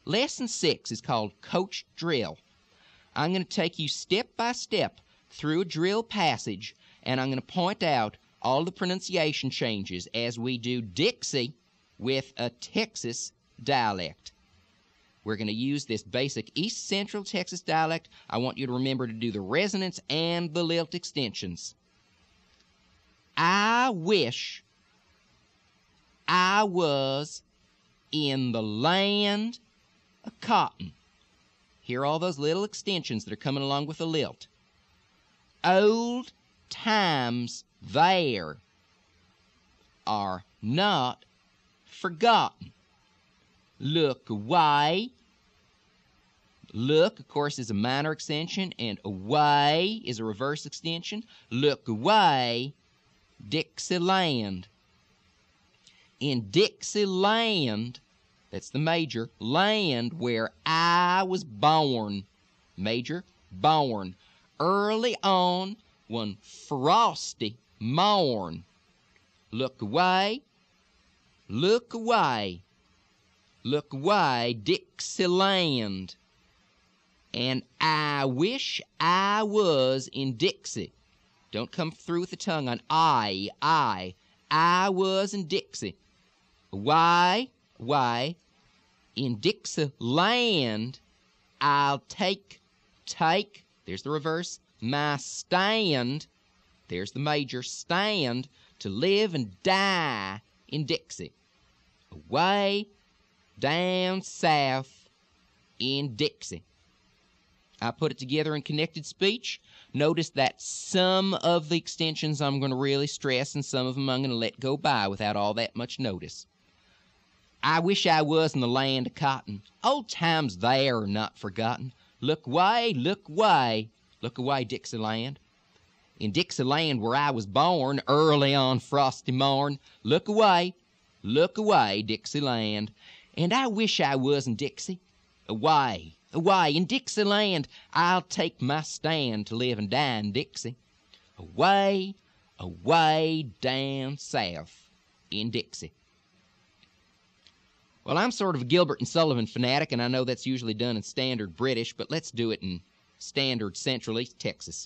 Lesson 6 is called Coach Drill. I'm going to take you step by step through a drill passage, and I'm going to point out all the pronunciation changes as we do Dixie with a Texas dialect. We're going to use this basic East Central Texas dialect. I want you to remember to do the resonance and the lilt extensions. I wish I was in the land of cotton. Hear all those little extensions that are coming along with the lilt. Old times there are not forgotten. Look away. Look, of course, is a minor extension, and away is a reverse extension. Look away, Dixieland. In Dixieland, that's the major, land where I was born. Major, born. Early on, one frosty morn. Look away, look away, look away, Dixieland. And I wish I was in Dixie. Don't come through with the tongue on I was in Dixie. Why, in Dixieland, I'll take, there's the reverse, my stand, there's the major, stand, to live and die in Dixie. Away down south in Dixie. I put it together in connected speech. Notice that some of the extensions I'm going to really stress, and some of them I'm going to let go by without all that much notice. I wish I was in the land of cotton. Old times there are not forgotten. Look away, Dixieland. In Dixieland where I was born, early on frosty morn. Look away, Dixieland. And I wish I was in Dixie. Away, in Dixieland, I'll take my stand to live and die in Dixie. Away down south in Dixie. Well, I'm sort of a Gilbert and Sullivan fanatic, and I know that's usually done in standard British, but let's do it in standard Central East Texas.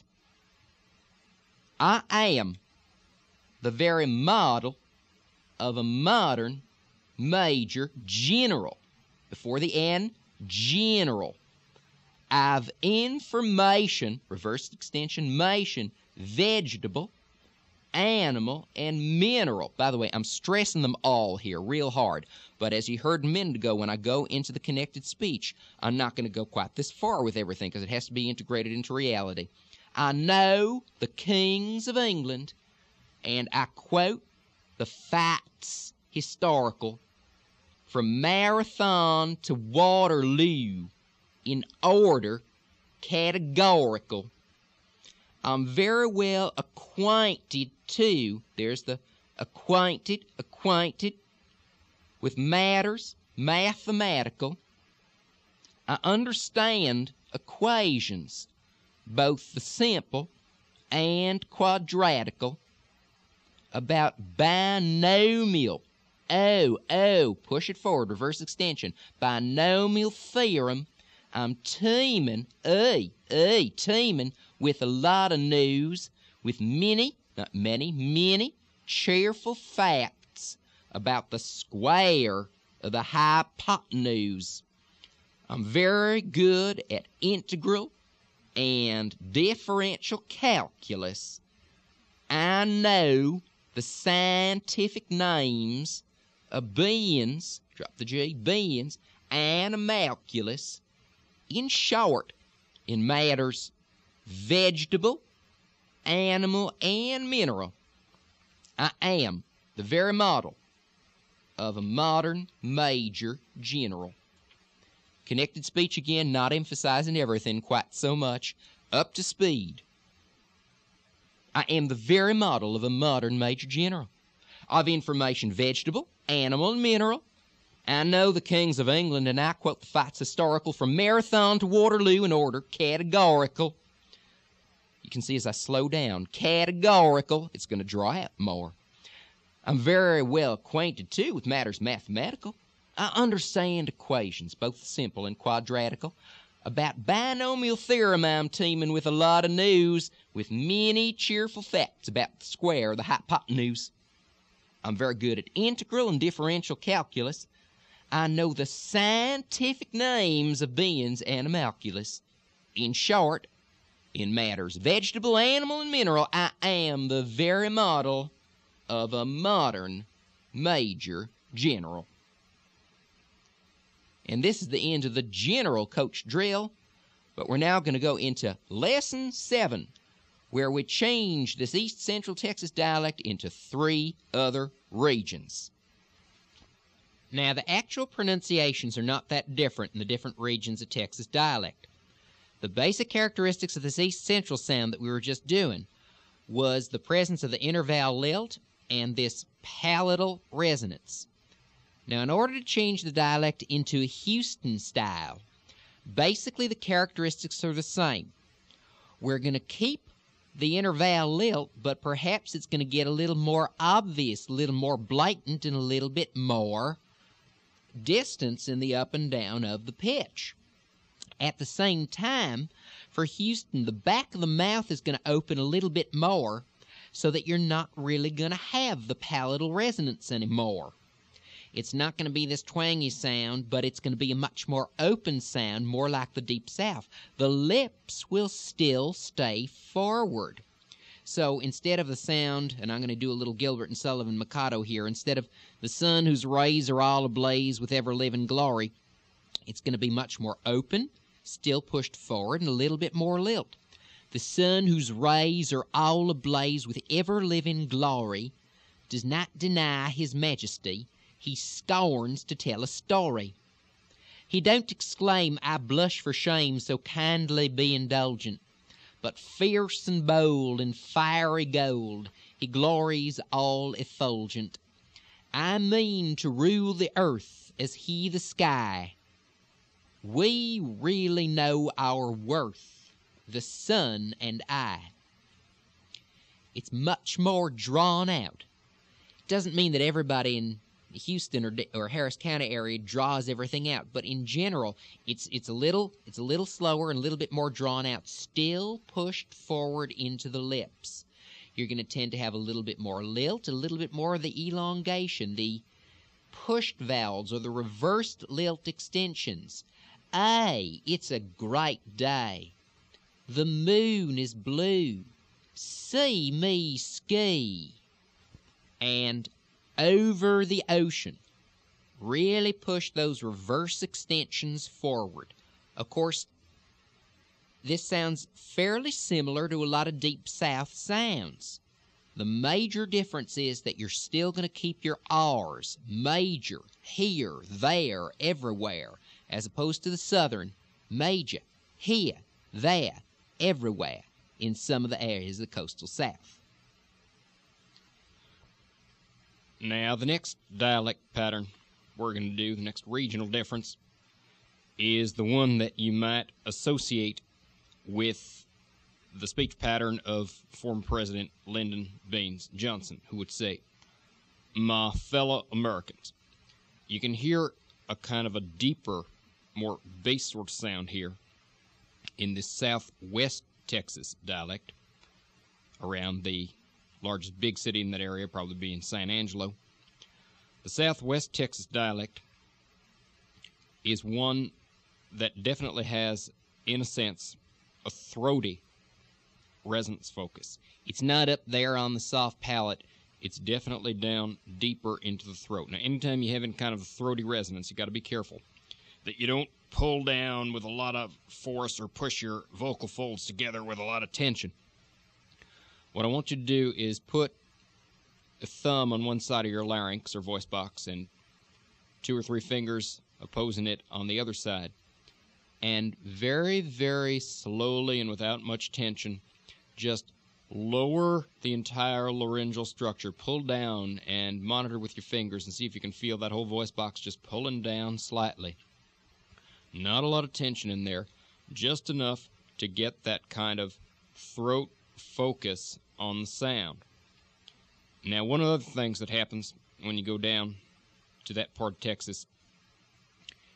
I am the very model of a modern major general. Before the N, general. I've information, reverse extension, mation, vegetable, animal, and mineral. By the way, I'm stressing them all here real hard. But as you heard a minute ago, when I go into the connected speech, I'm not going to go quite this far with everything because it has to be integrated into reality. I know the kings of England, and I quote the facts historical from Marathon to Waterloo in order categorical. I'm very well acquainted too, there's the acquainted, with matters mathematical. I understand equations, both the simple and quadratical, about binomial. Push it forward, reverse extension. Binomial theorem. I'm teeming with a lot of news, with many cheerful facts about the square of the hypotenuse. I'm very good at integral and differential calculus. I know the scientific names of beings, drop the G, beings, animalculus. In short, in matters vegetable, animal, and mineral, I am the very model of a modern major general. Connected speech again, not emphasizing everything quite so much. Up to speed. I am the very model of a modern major general. Of information vegetable, animal, and mineral. I know the kings of England, and I quote the facts historical from Marathon to Waterloo in order categorical. You can see as I slow down, categorical, it's going to draw out more. I'm very well acquainted, too, with matters mathematical. I understand equations, both simple and quadratical. About binomial theorem I'm teeming with a lot of news, with many cheerful facts about the square, the hypotenuse. I'm very good at integral and differential calculus. I know the scientific names of beings and animalculous. In short, in matters vegetable, animal, and mineral, I am the very model of a modern major general. And this is the end of the general coach drill, but we're now going to go into Lesson 7, where we change this East Central Texas dialect into 3 other regions. Now, the actual pronunciations are not that different in the different regions of Texas dialect. The basic characteristics of this East Central sound that we were just doing was the presence of the intervowel lilt and this palatal resonance. Now, in order to change the dialect into a Houston style, basically the characteristics are the same. We're going to keep the intervowel lilt, but perhaps it's going to get a little more obvious, a little more blatant, and a little bit more distance in the up and down of the pitch. At the same time, for Houston, the back of the mouth is going to open a little bit more so that you're not really going to have the palatal resonance anymore. It's not going to be this twangy sound, but it's going to be a much more open sound, more like the Deep South. The lips will still stay forward. So instead of the sound, and I'm going to do a little Gilbert and Sullivan Mikado here, instead of the sun whose rays are all ablaze with ever-living glory, it's going to be much more open, still pushed forward, and a little bit more lilt. The sun whose rays are all ablaze with ever-living glory does not deny his majesty. He scorns to tell a story. He don't exclaim, I blush for shame, so kindly be indulgent. But fierce and bold and fiery gold, he glories all effulgent. I mean to rule the earth as he the sky. We really know our worth, the sun and I. It's much more drawn out. It doesn't mean that everybody in Houston or Harris County area draws everything out, but in general, it's a little slower and a little bit more drawn out, still pushed forward into the lips. You're going to tend to have a little bit more lilt, a little bit more of the elongation, the pushed vowels or the reversed lilt extensions. A, it's a great day. The moon is blue. See me ski. And over the ocean. Really push those reverse extensions forward. Of course, this sounds fairly similar to a lot of Deep South sounds. The major difference is that you're still going to keep your R's, major, here, there, everywhere, as opposed to the Southern, major, here, there, everywhere, in some of the areas of the coastal South. Now, the next dialect pattern we're going to do, the next regional difference, is the one that you might associate with the speech pattern of former President Lyndon Baines Johnson, who would say, my fellow Americans. You can hear a kind of a deeper, more bass sort of sound here in this southwest Texas dialect around the largest big city in that area, probably being San Angelo. The southwest Texas dialect is one that definitely has, in a sense, a throaty resonance focus. It's not up there on the soft palate. It's definitely down deeper into the throat. Now, anytime you have any kind of a throaty resonance, you got to be careful that you don't pull down with a lot of force or push your vocal folds together with a lot of tension. What I want you to do is put a thumb on one side of your larynx or voice box and 2 or 3 fingers opposing it on the other side. And very, very slowly and without much tension, just lower the entire laryngeal structure. Pull down and monitor with your fingers and see if you can feel that whole voice box just pulling down slightly. Not a lot of tension in there, just enough to get that kind of throat focus on the sound. Now, one of the other things that happens when you go down to that part of Texas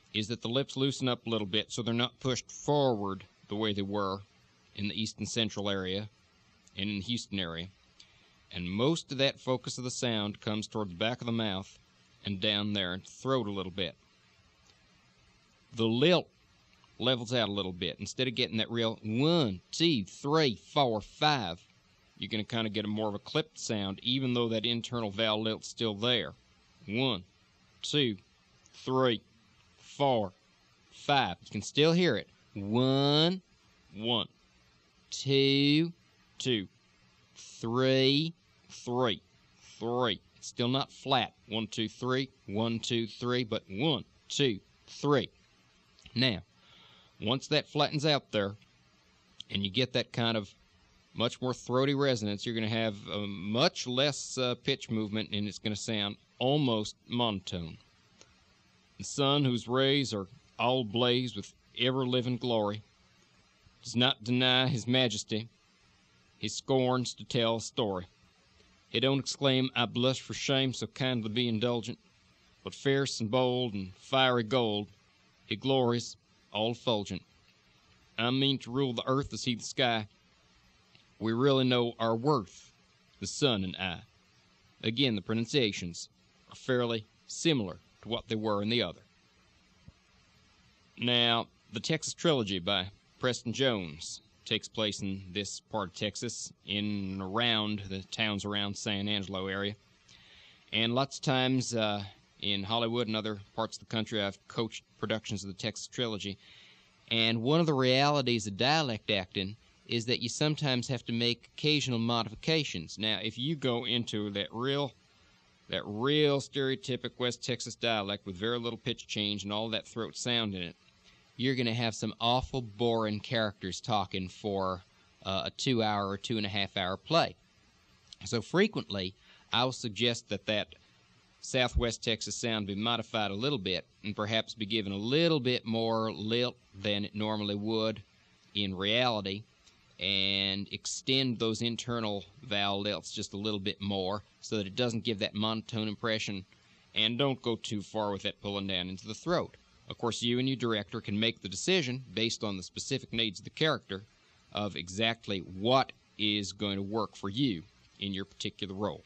is that the lips loosen up a little bit so they're not pushed forward the way they were in the east and central area and in the Houston area. And most of that focus of the sound comes toward the back of the mouth and down there in the throat a little bit. The lilt levels out a little bit. Instead of getting that real 1, 2, 3, 4, 5, you're going to kind of get a more of a clipped sound, even though that internal vowel lilt's still there. 1, 2, 3, 4, 5. You can still hear it. 1, 1, 2, 2, 3, 3, 3. It's still not flat. 1, 2, 3, 1, 2, 3, but 1, 2, 3. Now, once that flattens out there, and you get that kind of much more throaty resonance, you're going to have a much less pitch movement, and it's going to sound almost monotone. The sun, whose rays are all ablaze with ever-living glory, does not deny his majesty. He scorns to tell a story. He don't exclaim, I blush for shame, so kindly be indulgent, but fierce and bold and fiery gold, he glories all effulgent. I mean to rule the earth as he the sky. We really know our worth, the sun and I. Again, the pronunciations are fairly similar to what they were in the other. Now, the Texas Trilogy by Preston Jones takes place in this part of Texas, in and around the towns around San Angelo area. And lots of times in Hollywood and other parts of the country, I've coached productions of the Texas Trilogy. And one of the realities of dialect acting is that you sometimes have to make occasional modifications. Now, if you go into that real stereotypic West Texas dialect with very little pitch change and all that throat sound in it, you're going to have some awful boring characters talking for a 2-hour or 2.5-hour play. So frequently, I will suggest that Southwest Texas sound be modified a little bit and perhaps be given a little bit more lilt than it normally would in reality, and extend those internal vowel lilts just a little bit more so that it doesn't give that monotone impression, and don't go too far with that pulling down into the throat. Of course, you and your director can make the decision based on the specific needs of the character of exactly what is going to work for you in your particular role.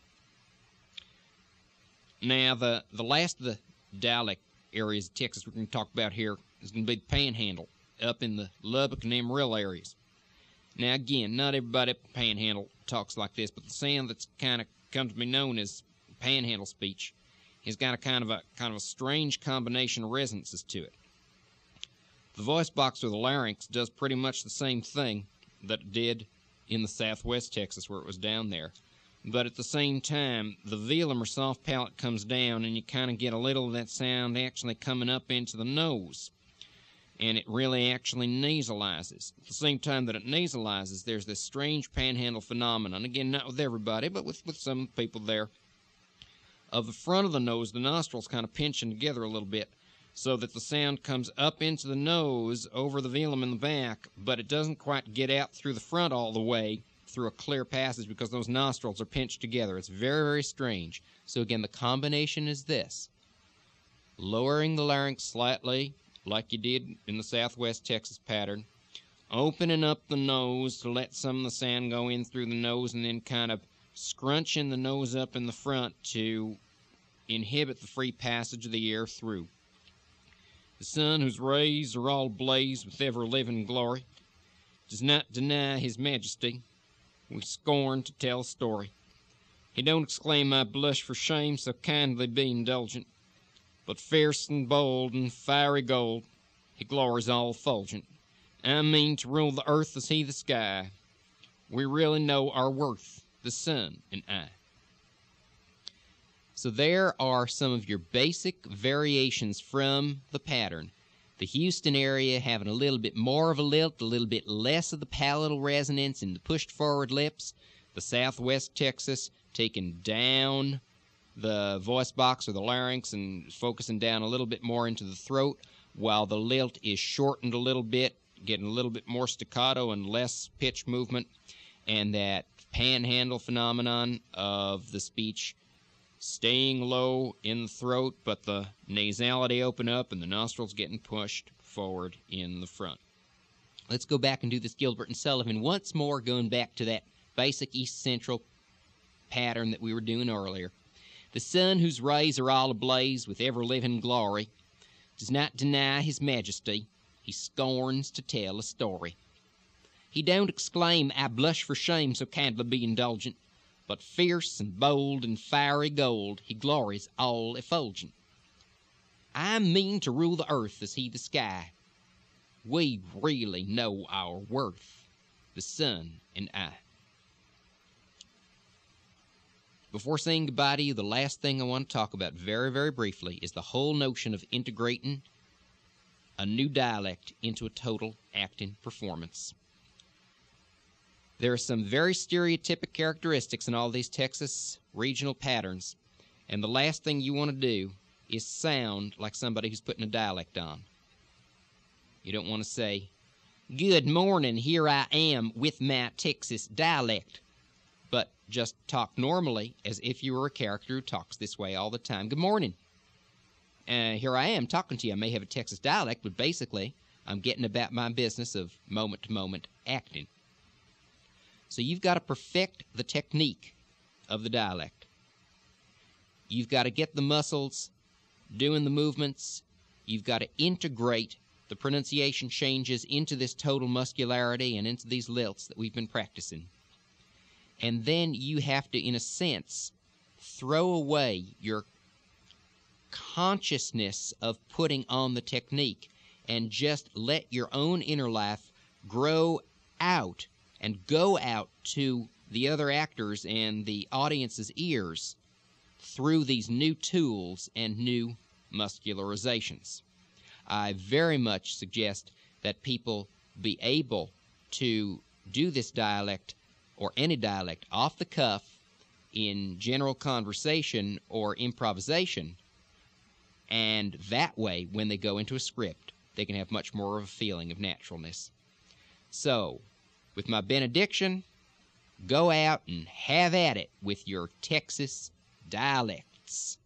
Now, the last of the dialect areas of Texas we're going to talk about here is going to be the Panhandle, up in the Lubbock and Amarillo areas. Now, again, not everybody at the Panhandle talks like this, but the sound that's kind of come to be known as Panhandle speech has got a kind of a strange combination of resonances to it. The voice box or the larynx does pretty much the same thing that it did in the Southwest Texas where it was down there. But at the same time, the velum or soft palate comes down, and you kind of get a little of that sound actually coming up into the nose. And it really actually nasalizes. At the same time that it nasalizes, there's this strange panhandle phenomenon. Again, not with everybody, but with some people there. Of the front of the nose, the nostrils kind of pinching together a little bit so that the sound comes up into the nose over the velum in the back, but it doesn't quite get out through the front all the way through a clear passage because those nostrils are pinched together. It's very, very strange. So again, the combination is this. Lowering the larynx slightly, like you did in the Southwest Texas pattern, opening up the nose to let some of the sound go in through the nose, and then kind of scrunching the nose up in the front to inhibit the free passage of the air through. The sun, whose rays are all ablaze with ever-living glory, does not deny his majesty. We scorn to tell a story. He don't exclaim, I blush for shame, so kindly be indulgent, but fierce and bold and fiery gold, he glories all effulgent. I mean to rule the earth as he the sky. We really know our worth, the sun and I. So there are some of your basic variations from the pattern. The Houston area having a little bit more of a lilt, a little bit less of the palatal resonance in the pushed forward lips. The Southwest Texas taking down the voice box or the larynx and focusing down a little bit more into the throat, while the lilt is shortened a little bit, getting a little bit more staccato and less pitch movement, and that panhandle phenomenon of the speech staying low in the throat, but the nasality open up and the nostrils getting pushed forward in the front. Let's go back and do this Gilbert and Sullivan once more, going back to that basic East Central pattern that we were doing earlier. The sun, whose rays are all ablaze with ever-living glory, does not deny his majesty. He scorns to tell a story. He don't exclaim, "I blush for shame, so kindly be indulgent," but fierce and bold and fiery gold, he glories all effulgent. I mean to rule the earth as he the sky. We really know our worth, the sun and I. Before saying goodbye to you, the last thing I want to talk about very, very briefly is the whole notion of integrating a new dialect into a total acting performance. There are some very stereotypic characteristics in all these Texas regional patterns, and the last thing you want to do is sound like somebody who's putting a dialect on. You don't want to say, "Good morning, here I am with my Texas dialect," but just talk normally as if you were a character who talks this way all the time. "Good morning. Here I am talking to you. I may have a Texas dialect, but basically I'm getting about my business of moment-to-moment acting." So you've got to perfect the technique of the dialect. You've got to get the muscles doing the movements. You've got to integrate the pronunciation changes into this total muscularity and into these lilts that we've been practicing. And then you have to, in a sense, throw away your consciousness of putting on the technique and just let your own inner life grow out and go out to the other actors and the audience's ears through these new tools and new muscularizations. I very much suggest that people be able to do this dialect or any dialect off the cuff in general conversation or improvisation, and that way, when they go into a script, they can have much more of a feeling of naturalness. So, with my benediction, go out and have at it with your Texas dialects.